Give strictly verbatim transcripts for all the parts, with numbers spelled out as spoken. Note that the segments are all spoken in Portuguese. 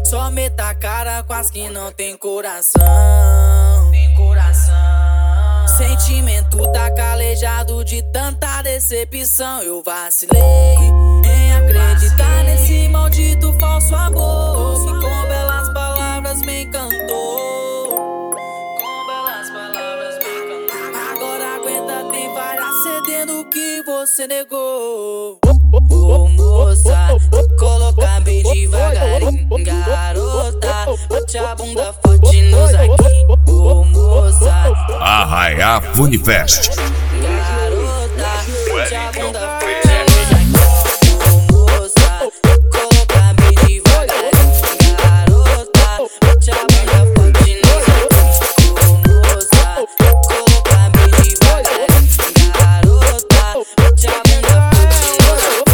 Só meta a cara com as que não tem coração. Tem coração. Sentimento tá calejado de tanta decepção. Eu vacilei em acreditar nesse maldito falso amor que com belas palavras me encantou. Com belas palavras me encantou. Agora aguenta, tem várias cedendo que você negou. Ô moça, coloca bem devagarinho, garota, bote a bunda forte nos aqui. Ô moça, Arraiá Funifest. garota, bote a bunda forte nos aqui. Ô moça, coloca bem devagarinho, garota, bote a bunda forte nos aqui. Ô moça, coloca bem devagarinho, garota, bote a bunda forte nos aqui.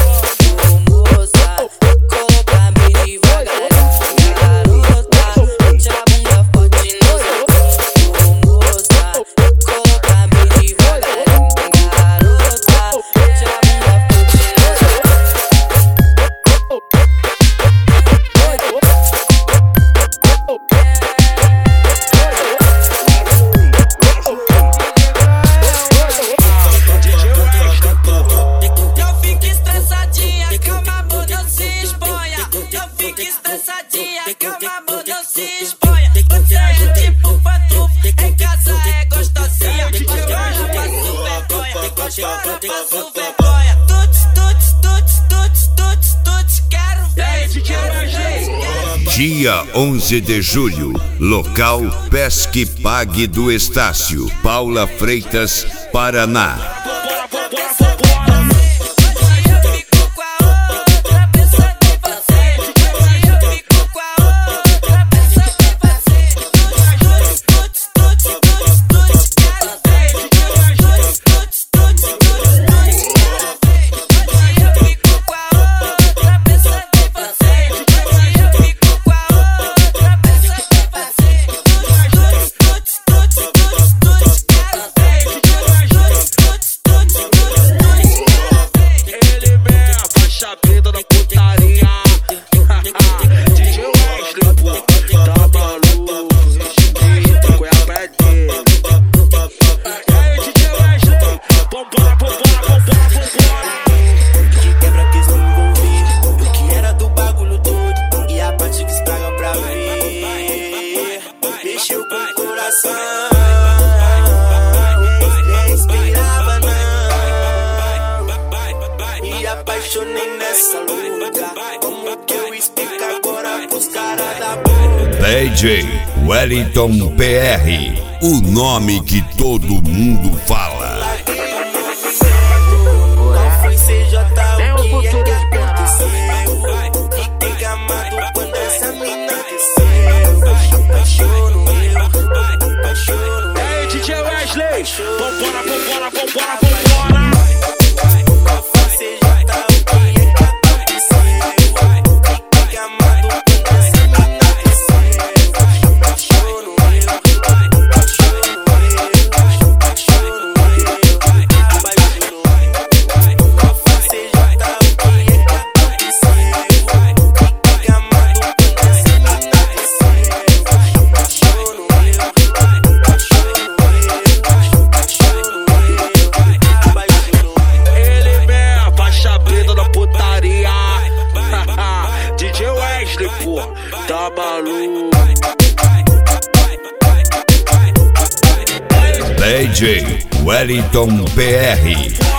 Dia onze de julho, local Pesque Pague do Estácio, Paula Freitas, Paraná. D J Wellington P R, o nome que todo mundo fala. Foi C J, o que é que aconteceu? E tem que amado quando essa mina desceu. Apaixono eu, apaixono eu. Ei, D J Wesley, vambora, vambora, vambora, vambora. Tá maluco. D J Wellington P R.